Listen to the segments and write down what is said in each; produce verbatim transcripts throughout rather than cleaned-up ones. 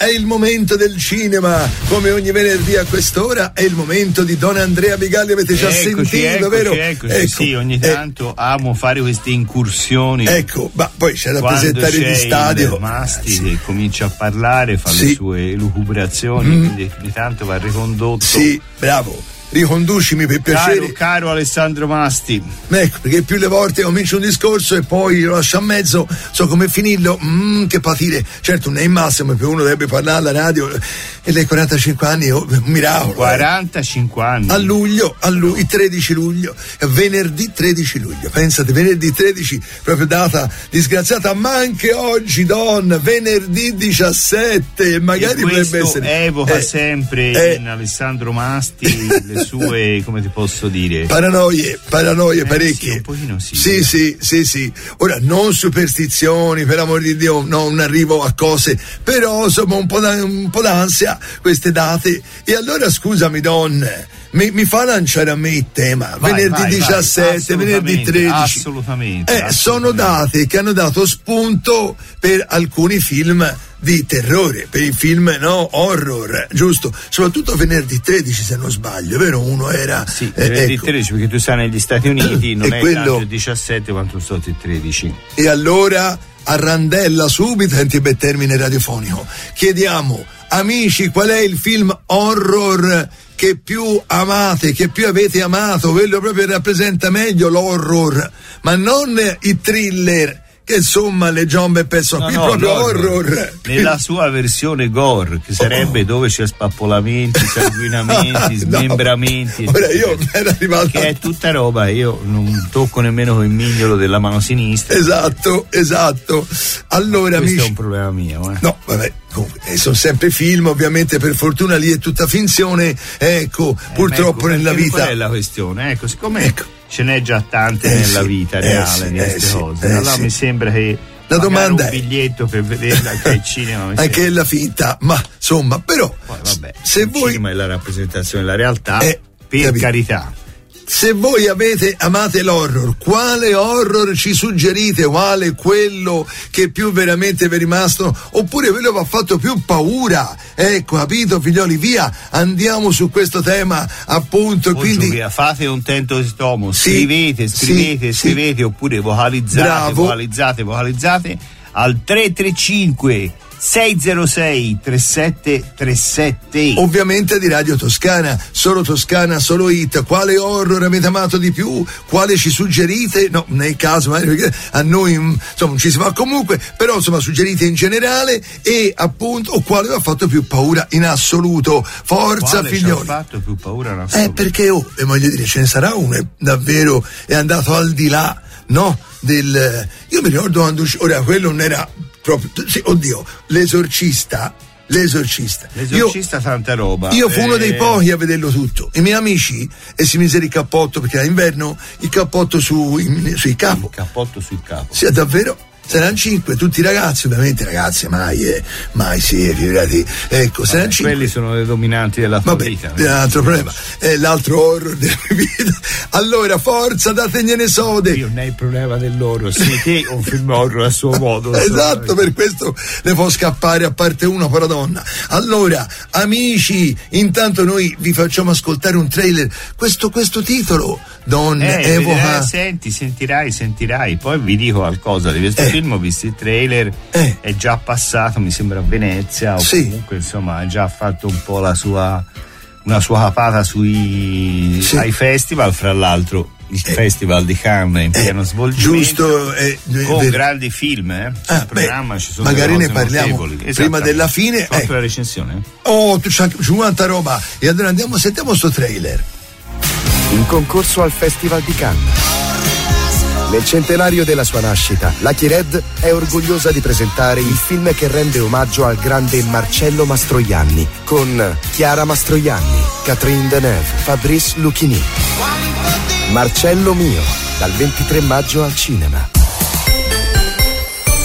è il momento del cinema, come ogni venerdì a quest'ora è il momento di Don Andrea Bigalli, avete già eccoci, sentito, eccoci, vero? Eccoci, ecco, sì, ogni tanto eh, amo fare queste incursioni. Ecco, ma poi c'è da presentare gli stadio. Masti eh, sì. comincia a parlare, fa sì. le sue elucubrazioni, mm. quindi ogni tanto va ricondotto. Sì, bravo. Riconducimi per piacere. Caro, caro Alessandro Masti. Ecco, perché più le volte comincio un discorso e poi lo lascio a mezzo, so come finirlo, mm, che patire. Certo, non è il massimo, per uno dovrebbe parlare alla radio e lei quarantacinque anni, oh, un miracolo. quarantacinque eh. anni. A luglio, a luglio, il tredici luglio, venerdì tredici luglio, pensate, venerdì tredici, proprio data disgraziata, ma anche oggi, Don, venerdì diciassette, magari e potrebbe essere. Evoca eh, sempre eh, in Alessandro Masti le sue, come ti posso dire, paranoie, paranoie eh, parecchie. Sì, un pochino sì. Sì, sì, sì, sì. Ora, non superstizioni, per amor di Dio, no, non arrivo a cose, però insomma un po', da, un po' d'ansia queste date. E allora scusami, donne, mi, mi fa lanciare a me il tema. Vai, venerdì vai, diciassette, vai, venerdì tredici. Assolutamente, Eh, assolutamente. Sono date che hanno dato spunto per alcuni film di terrore, per i film no horror, giusto? Soprattutto venerdì tredici, se non sbaglio, vero? Uno era sì, eh, venerdì ecco. tredici, perché tu sai negli Stati Uniti non e è quello... tanto il diciassette quanto sono il tredici. E allora a randella subito, senti bel termine radiofonico, chiediamo, amici, qual è il film horror che più amate, che più avete amato, quello proprio rappresenta meglio l'horror, ma non i thriller che insomma le giombe pensano, no, qui no, proprio l'horror, horror nella sua versione gore, che sarebbe oh. dove c'è spappolamenti, sanguinamenti, smembramenti, ora io ero arrivato che è tutta roba, io non tocco nemmeno con il mignolo della mano sinistra. Esatto, esatto. Allora, questo amici, è un problema mio, eh. no, vabbè, comunque, eh, sono sempre film, ovviamente, per fortuna lì è tutta finzione, ecco, eh, purtroppo ecco, nella vita qual è la questione, ecco, siccome ecco. ce n'è già tante eh nella sì, vita eh reale, sì, di eh queste sì, cose, eh allora sì. mi sembra che la domanda un è biglietto per vederla anche al cinema mi anche la finta, ma insomma, però poi, vabbè, se il voi cinema è la rappresentazione della realtà, eh, per capito. carità. Se voi avete amate l'horror, quale horror ci suggerite? Quale quello che più veramente vi è rimasto? Oppure quello che vi ha fatto più paura? Ecco, capito, figlioli, via, andiamo su questo tema, appunto. Oh, quindi Giulia, fate un tento di stomaco, sì, scrivete, scrivete, sì, scrivete, sì. oppure vocalizzate, Bravo. vocalizzate, vocalizzate al tre tre cinque sei zero sei tre sette tre sette. Ovviamente di Radio Toscana, solo Toscana, solo hit. Quale horror avete amato di più? Quale ci suggerite? No, nel caso magari a noi insomma non ci si fa comunque, però insomma suggerite in generale e appunto o quale vi ha fatto più paura in assoluto. Forza, quale figlioli. Ci ha fatto più paura in assoluto? Eh, perché oh, e voglio dire, ce ne sarà uno è davvero è andato al di là, no? Del io mi ricordo quando ora quello non era proprio, sì, oddio, l'esorcista, l'esorcista. L'esorcista io, tanta roba. Io fu eh... uno dei pochi a vederlo tutto. I miei amici, e si misero il cappotto, perché era inverno, il cappotto su, in, sui capo. Il cappotto sul capo. Sì, davvero. Saranno cinque, tutti ragazzi, ovviamente ragazze mai, eh, mai sì, figurati. Ecco, saranno cinque. Quelli sono le dominanti della tua Vabbè, vita. È un altro problema, è l'altro horror della mia vita. Allora, forza, dategliene sode. Io non è il problema dell'horror, sì, che un film horror a suo modo. Esatto, per questo ne può scappare a parte uno per la donna. Allora, amici, intanto noi vi facciamo ascoltare un trailer. Questo, questo titolo, Don eh, evoca. Eh, senti, sentirai, sentirai. Poi vi dico qualcosa di questo eh. film. Ho visto il trailer, eh. è già passato, mi sembra a Venezia. O sì. comunque, insomma, ha già fatto un po' la sua. Una sua capata sui sì. ai festival, fra l'altro. Il eh, Festival di Cannes in pieno eh, svolgimento, giusto, eh, con ver- grandi film, eh? Ah, sul programma beh, ci sono magari ne parliamo prima della fine. Fatto eh. la recensione? Oh, tu c'hai quanta roba! E allora andiamo, sentiamo sto trailer. In concorso al Festival di Cannes. Nel centenario della sua nascita, Lucky Red è orgogliosa di presentare il film che rende omaggio al grande Marcello Mastroianni, con Chiara Mastroianni, Catherine Deneuve, Fabrice Lucchini. Marcello mio, dal ventitré maggio al cinema.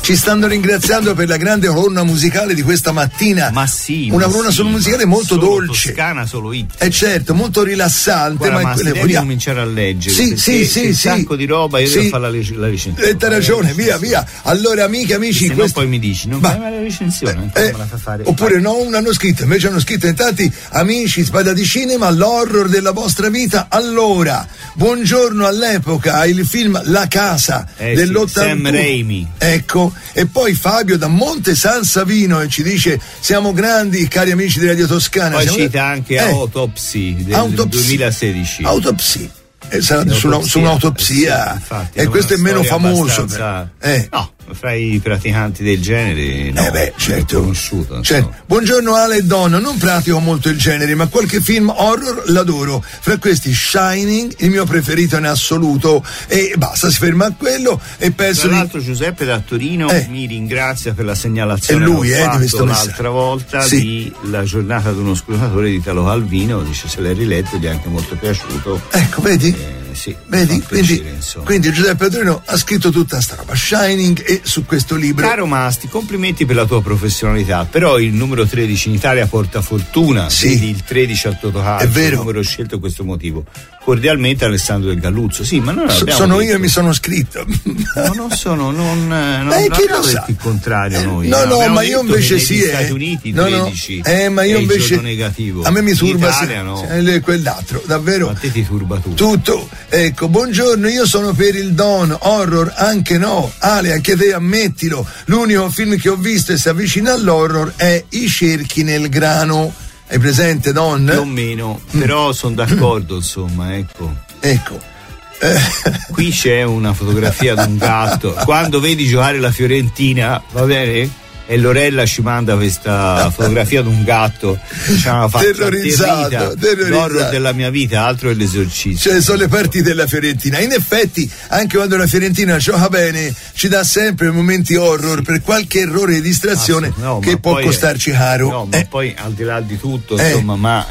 Ci stanno ringraziando per la grande colonna musicale di questa mattina. Ma sì, una ma colonna sì, musicale molto solo dolce. Toscana, solo hit. Eh certo, molto rilassante. Guarda, ma ma se devi vogliamo cominciare a leggere. Sì, sì, sì, un sì. sacco di roba, io sì. devo fare la, la recensione. Eh, t'hai ragione, via, via. Allora, amiche, amici, se questo... no poi mi dici, non fai mai la recensione, eh, me la fa fare. oppure Vai. no, non hanno scritto, invece hanno scritto in tanti amici Spada di Cinema, l'horror della vostra vita. Allora, buongiorno all'epoca, il film La Casa eh, dell'ottantuno. Sam Raimi. Ecco, e poi Fabio da Monte San Savino e ci dice siamo grandi cari amici di Radio Toscana. Poi siamo... cita anche eh. Autopsy del Autopsy. duemilasedici. Autopsy. Eh, sarà su, una, su un'autopsia, eh sì, infatti, e questo è meno famoso. Eh. No, fra i praticanti del genere no, eh beh, certo. conosciuto. Certo. Buongiorno Ale e Donna, non pratico molto il genere, ma qualche film horror l'adoro. Fra questi Shining, il mio preferito in assoluto, e basta, si ferma a quello e penso. Tra l'altro di... Giuseppe da Torino eh. mi ringrazia per la segnalazione e lui, che ho eh, fatto di questo l'altra volta sì. di La giornata di uno scrutatore di Italo Calvino, dice se l'hai riletto, gli è anche molto piaciuto. Ecco, vedi? Eh, sì, vedi? Piacere, quindi, insomma. quindi Giuseppe Torino ha scritto tutta sta roba Shining e su questo libro. Caro Masti, complimenti per la tua professionalità, però il numero tredici in Italia porta fortuna, sì. vedi il tredici al Totocalcio, è vero. Il numero scelto per questo motivo. Cordialmente Alessandro Del Galluzzo. Sì, ma non so, sono detto. Io e mi sono scritto. No, non sono, non, non, Beh, non abbiamo detto il contrario eh, noi. No, no, abbiamo ma io invece sì. Negli eh. Stati Uniti no, tredici no. Eh, ma io invece negativo. A me mi turba in Italia, no. se, quell'altro, davvero. Ma te ti turba tutto. Tutto. Ecco, buongiorno, io sono per il Don, horror anche no. Ale, anche te ammettilo. L'unico film che ho visto e si avvicina all'horror è I cerchi nel grano. Hai presente, Don? Più o meno, mm. però sono d'accordo, insomma, ecco. Ecco. Qui c'è una fotografia di un gatto. Quando vedi giocare la Fiorentina, va bene? E Lorella ci manda questa fotografia di un gatto, diciamo, terrorizzato, terrorizzato. L'horror della mia vita, altro è l'esorcista. Cioè sono le partite della Fiorentina. In effetti, anche quando la Fiorentina gioca bene, ci dà sempre momenti horror sì. per qualche errore di distrazione no, che può costarci è, caro. No, ma eh. poi al di là di tutto, eh. insomma, ma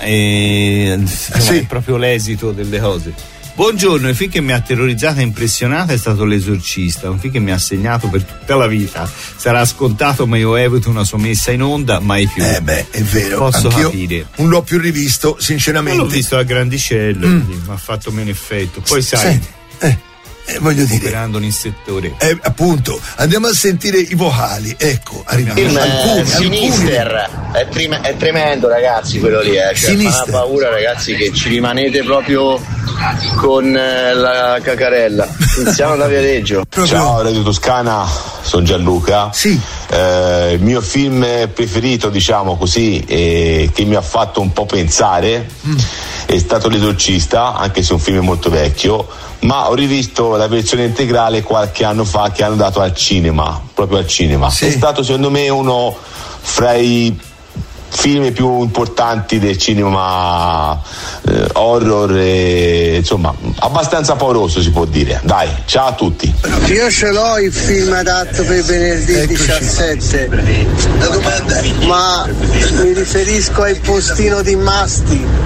è, insomma, sì. è proprio l'esito delle cose. Buongiorno, il film che mi ha terrorizzato e impressionata è stato L'Esorcista, un film che mi ha segnato per tutta la vita. Sarà scontato, ma io evito una sua messa in onda, mai più. Eh beh, è vero. Posso Anch'io capire. Non l'ho più rivisto, sinceramente. Non l'ho visto a Grandicello, mm. mi ha fatto meno effetto. Poi sai, Senti, eh, eh, voglio dire, operando in settore. Eh, appunto, andiamo a sentire i vocali. Ecco, arriviamo. Il alcuni, Sinister è, trem- è tremendo, ragazzi, quello lì. Eh. Cioè, fa paura, ragazzi, che ci rimanete proprio con eh, la cacarella. Iniziamo da Viareggio. Ciao Radio Toscana, sono Gianluca. Sì. Eh, il mio film preferito, diciamo così, eh, che mi ha fatto un po' pensare mm. è stato L'Esorcista, anche se è un film molto vecchio, ma ho rivisto la versione integrale qualche anno fa che hanno dato al cinema, proprio al cinema. Sì. È stato secondo me uno fra i film più importanti del cinema eh, horror e, insomma, abbastanza pauroso si può dire. Dai, ciao a tutti. Io ce l'ho il film adatto per venerdì Eccoci. diciassette. La domanda, ma mi riferisco al postino di Masti.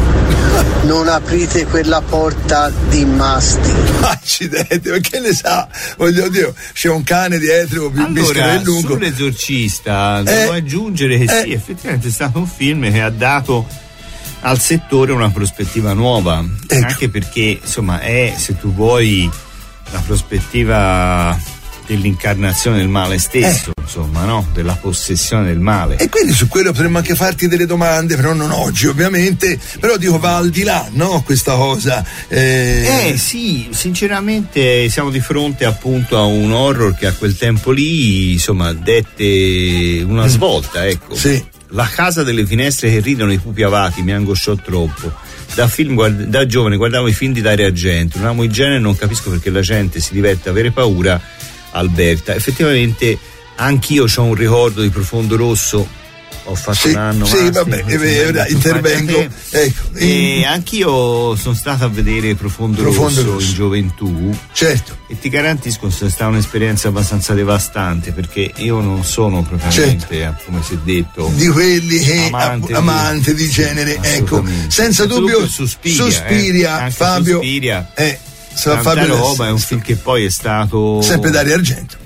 Non aprite quella porta di Masti. Accidenti, ma che ne sa? Voglio dire, c'è un cane dietro più allora, e lungo. Sull'Esorcista eh, devo aggiungere che eh, sì, effettivamente è stato un film che ha dato al settore una prospettiva nuova, ecco. anche perché insomma è, se tu vuoi, la prospettiva dell'incarnazione del male stesso, eh. insomma, no? Della possessione del male. E quindi su quello potremmo anche farti delle domande, però non oggi ovviamente, però dico va al di là, no? Questa cosa. Eh, eh sì, sinceramente siamo di fronte appunto a un horror che a quel tempo lì, insomma, dette una svolta, ecco. Sì. La casa delle finestre che ridono, i pupi avati, mi angosciò troppo. Da film, guarda, da giovane guardavo i film di Dario Argento, non amo il genere, non capisco perché la gente si diverte a avere paura. Alberta, effettivamente anch'io ho un ricordo di Profondo Rosso, ho fatto sì, un anno sì, vabbè, è vero, intervengo, ecco, e in... anch'io sono stato a vedere Profondo, Profondo Rosso, Rosso in gioventù, certo, e ti garantisco che è stata un'esperienza abbastanza devastante, perché io non sono propriamente, certo. come si è detto, di quelli che amante, amante di, di genere, ecco, senza dubbio Suspiria, Suspiria eh, Fabio Suspiria. Eh, Tanta roba, è un film che poi è stato sempre Dario Argento.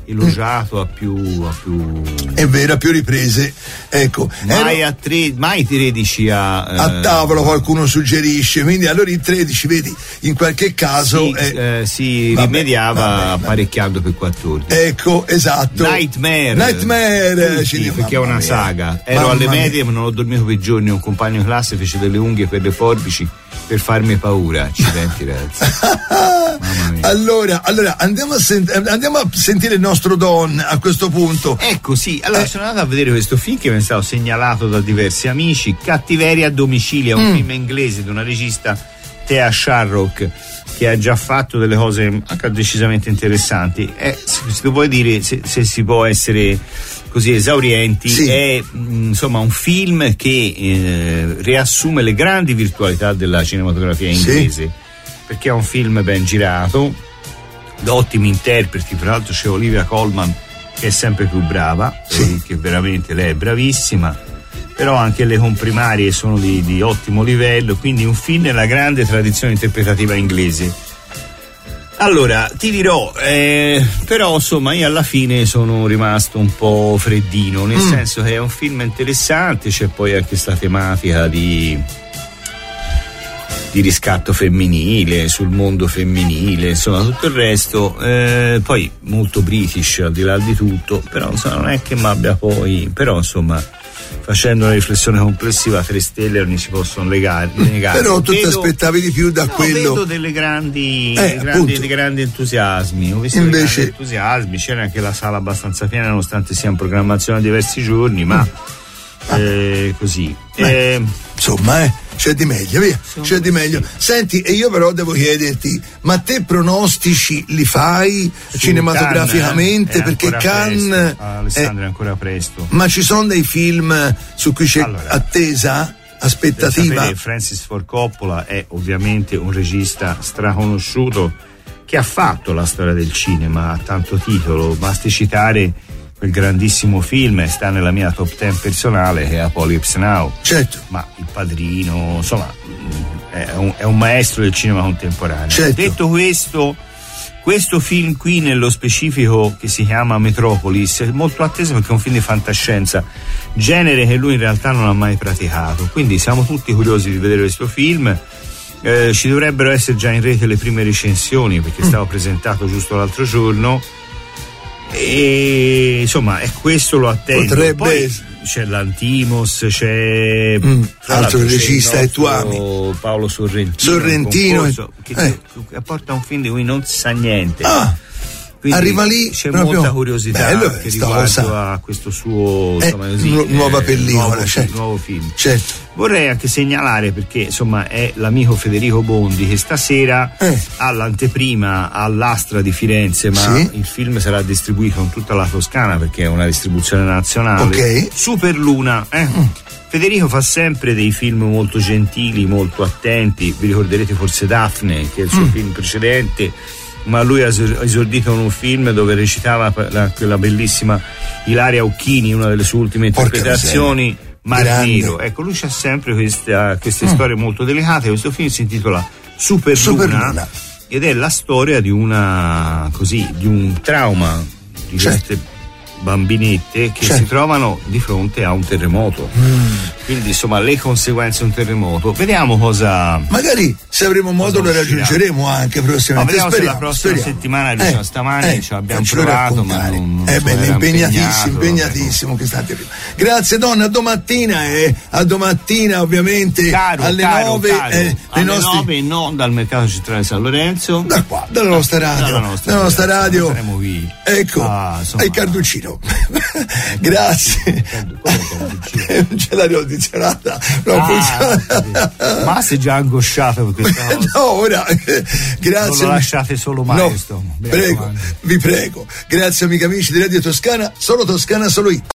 elogiato a più, a più è vero, a più riprese, ecco, mai, ero... a tre, mai tredici a, eh... a tavola qualcuno suggerisce, quindi allora in tredici vedi in qualche caso si, eh... eh, si vabbè, rimediava vabbè, vabbè. apparecchiando per quattordici. Ecco, esatto. Nightmare Nightmare sì, sì, perché è una mia. saga. Ero Mamma alle mia. medie ma non ho dormito per giorni, un compagno di classe fece delle unghie per le forbici per farmi paura, accidenti ragazzi. Mamma mia. Allora, allora andiamo, a sent- andiamo a sentire il nostro Don a questo punto. Ecco, sì, allora Eh. sono andato a vedere questo film che mi è stato segnalato da diversi amici, Cattiveria a domicilio, è un Mm. film inglese di una regista, Thea Sharrock, che ha già fatto delle cose anche decisamente interessanti. Eh, se, se tu puoi dire, se, se si può essere così esaurienti, Sì. è mh, insomma un film che eh, riassume le grandi virtualità della cinematografia inglese, sì. Perché è un film ben girato, da ottimi interpreti, tra l'altro c'è Olivia Colman che è sempre più brava, Sì. che veramente lei è bravissima, però anche le comprimarie sono di, di ottimo livello, quindi un film nella grande tradizione interpretativa inglese. Allora, ti dirò, eh, però insomma io alla fine sono rimasto un po' freddino, nel Mm. senso che è un film interessante, c'è poi anche questa tematica di, di riscatto femminile, sul mondo femminile, insomma tutto il resto, eh, poi molto british al di là di tutto, però insomma non è che mi abbia poi, però insomma facendo una riflessione complessiva tre stelle non si possono legare, negare. Però tu ti Vedo- aspettavi di più da No, quello. vedo delle grandi, Eh, dei grandi, appunto. dei grandi entusiasmi. Ho visto Invece- dei grandi entusiasmi, c'era anche la sala abbastanza piena nonostante sia in programmazione a diversi giorni, ma eh, così. Beh, Eh, Insomma, eh, c'è di meglio, via, c'è di meglio. Senti, e io però devo chiederti, ma te pronostici li fai su cinematograficamente? Cannes, eh, è perché ancora Cannes. presto. Ah, Alessandro eh, è ancora presto. ma ci sono dei film su cui c'è Allora, attesa? Per Aspettativa? sapere, Francis Ford Coppola è ovviamente un regista straconosciuto che ha fatto la storia del cinema a tanto titolo, basti citare quel grandissimo film, sta nella mia top ten personale, che è Apocalypse Now. Certo. Ma Il Padrino, insomma, è un, è un maestro del cinema contemporaneo. Certo. Detto questo, questo film qui nello specifico, che si chiama Metropolis, è molto atteso perché è un film di fantascienza, genere che lui in realtà non ha mai praticato, quindi siamo tutti curiosi di vedere questo film. Eh, ci dovrebbero essere già in rete le prime recensioni, perché è stato presentato giusto l'altro giorno, e insomma è questo, lo attendo. Potrebbe Poi essere. c'è l'Antimos, c'è Mm, tra altro l'altro c'è regista il che tu ami. nostro Paolo Sorrentino, Sorrentino, un concorso che, eh. che porta un film di cui non si sa niente. Ah, Quindi arriva lì c'è proprio- molta curiosità bello, che sta riguardo cosa. a questo suo Eh, insomma, così, nu- nuova eh, pellicola, nuovo, certo. nuovo film. certo. Vorrei anche segnalare, perché insomma è l'amico Federico Bondi che stasera Eh. ha l'anteprima all'Astra di Firenze, ma Sì. il film sarà distribuito in tutta la Toscana perché è una distribuzione nazionale. Ok. Superluna, eh. Federico fa sempre dei film molto gentili, molto attenti. Vi ricorderete forse Daphne, che è il suo Mm. film precedente, ma lui ha esor- esordito in un film dove recitava la, quella bellissima Ilaria Occhini, una delle sue ultime Porca interpretazioni, Mar Grande. Nero. Ecco, lui c'ha sempre questa, queste storie molto delicate. Questo film si intitola Superluna, Superluna. ed è la storia di una così di un trauma di Certo. queste bambinette che Certo. si trovano di fronte a un terremoto. Quindi insomma le conseguenze di un terremoto. Vediamo cosa. Magari se avremo modo lo Cosa uscirà? raggiungeremo anche Ma prossimamente. vediamo se speriamo, la prossima speriamo. settimana diciamo, stamani ci abbiamo faccelo provato, ma raccontare. non, non eh so, bene, era impegnatissimo, impegnato, impegnatissimo che state prima. Grazie donna, a domattina e a domattina ovviamente Caro, alle caro, nove caro. eh, alle nostri... nove non dal mercato centrale San Lorenzo, da qua, dalla nostra radio, dalla nostra, dalla nostra radio. saremo qui. Ecco, Ah, insomma. ai Carducino. Grazie. Non c'è l'aria condizionata, non Ah, funziona. ma sei già angosciato per questa cosa. No, ora eh, grazie. Non lo lasciate solo mai, No, questo. Mi prego, raccomando. vi prego. Grazie amici amici di Radio Toscana, solo Toscana, solo io.